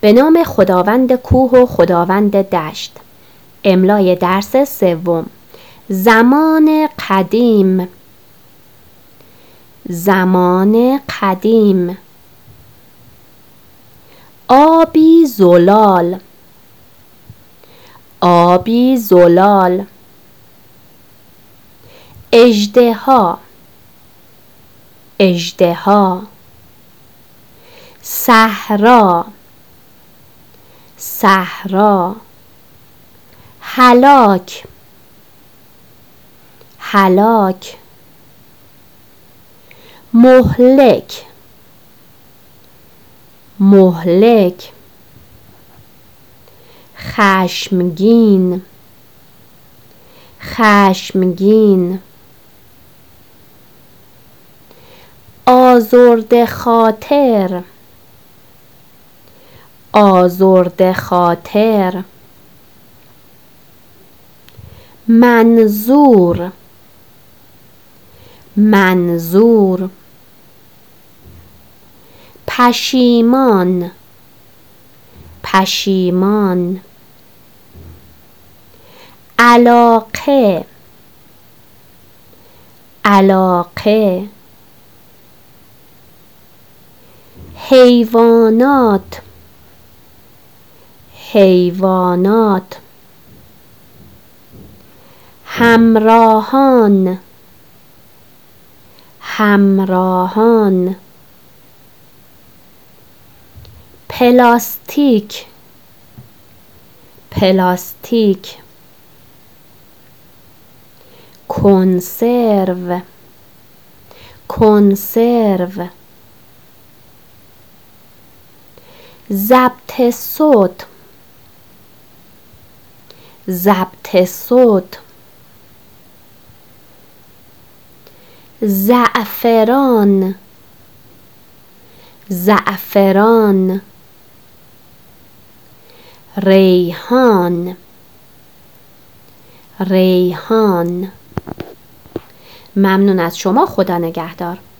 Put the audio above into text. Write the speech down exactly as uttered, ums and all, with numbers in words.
به نام خداوند کوه و خداوند دشت. املای درس سوم. زمان قدیم. زمان قدیم. آبی زلال. آبی زلال. اژدها. اژدها. صحرا. صحرا. هلاک. هلاک. مهلک. مهلک. خشمگین. خشمگین. آزرده خاطر. آزرده خاطر. منظور. منظور. پشیمان. پشیمان. علاقه. علاقه. حیوانات. حیوانات. همراهان. همراهان. پلاستیک. پلاستیک. کنسرو. کنسرو. ضبط صوت. ضبط صوت. زعفران. زعفران. ریحان. ریحان. ممنون از شما. خدا نگهدار.